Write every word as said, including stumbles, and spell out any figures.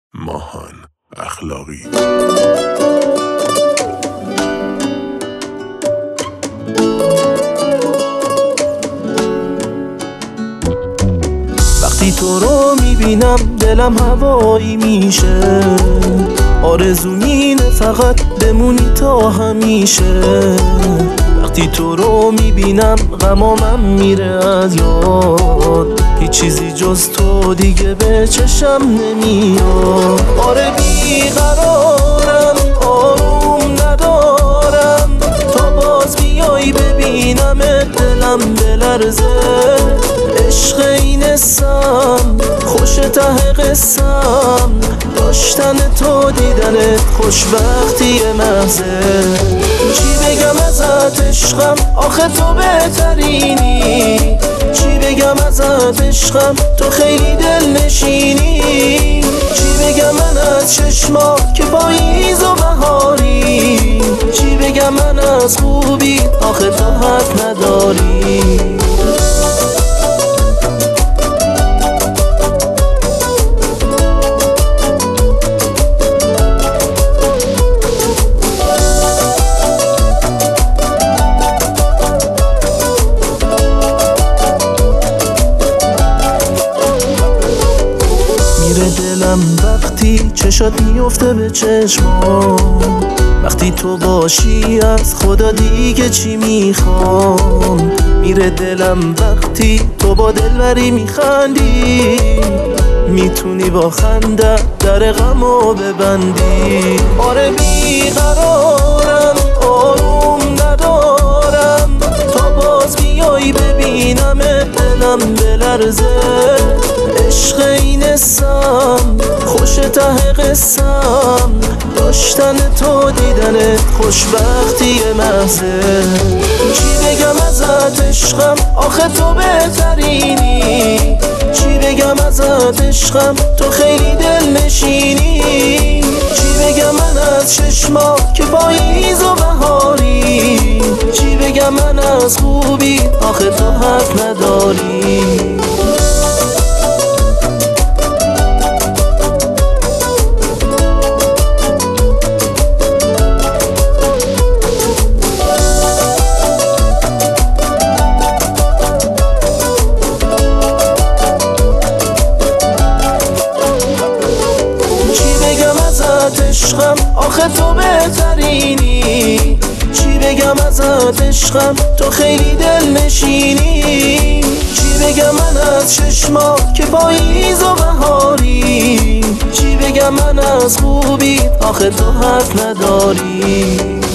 ماهان اخلاقی. وقتی تو رو میبینم دلم هوایی میشه، آرزو مینه فقط بمونی تا همیشه. وقتی تو رو میبینم غمامم میره از یاد، هیچ چیزی جز تو دیگه به چشم نمیاد. آره بیقرارم، آروم ندارم، تا باز بیایی ببینم دلم بلرزه. عشق اینستم، خوش ته قسم، داشتن تو دیدنت خوشبختی محضه. چی بگم ازت عشقم، آخه تو بهترینی. چی بگم ازت عشقم، تو خیلی دل نشینی. چی بگم من از چشما که پاییز و بهاری. چی بگم من از خوبی، آخه تو حق نداری. دلم وقتی چشات میفته به چشمام، وقتی تو باشی از خدا دیگه چی میخوام. میره دلم وقتی تو با دلبری میخندی، میتونی با خنده در غمو ببندی. آره بیقرارم، آروم ندارم، تا باز بیایی ببینم دلم بلرزه. عشق اینستم، خوش ته قسم، داشتن تو دیدنت خوشبختی محضه. چی بگم ازت عشقم، آخه تو بهترینی. چی بگم ازت عشقم، تو خیلی دل نشینی. چی بگم من از چشما که پاییز و بهاری. چی بگم من از خوبی، آخه تو حق نداری. عشقم، آخه تو بهترینی. چی بگم ازت عشقم، تو خیلی دل نشینی. چی بگم من از چشما که پاییز و بهاری. چی بگم من از خوبی، آخه تو حق نداری.